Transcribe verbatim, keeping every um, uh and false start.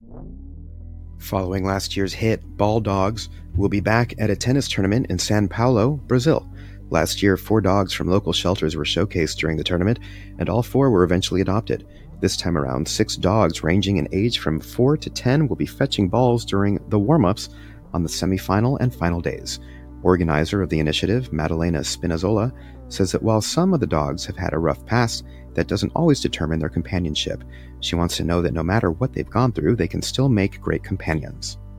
Following last year's hit, Ball Dogs will be back at a tennis tournament in São Paulo, Brazil. Last year, four dogs from local shelters were showcased during the tournament, and all four were eventually adopted. This time around, six dogs ranging in age from four to ten will be fetching balls during the warm-ups on the semifinal and final days. Organizer of the initiative, Madalena Spinazzola, says that while some of the dogs have had a rough past, that doesn't always determine their companionship. She wants to know that no matter what they've gone through, they can still make great companions.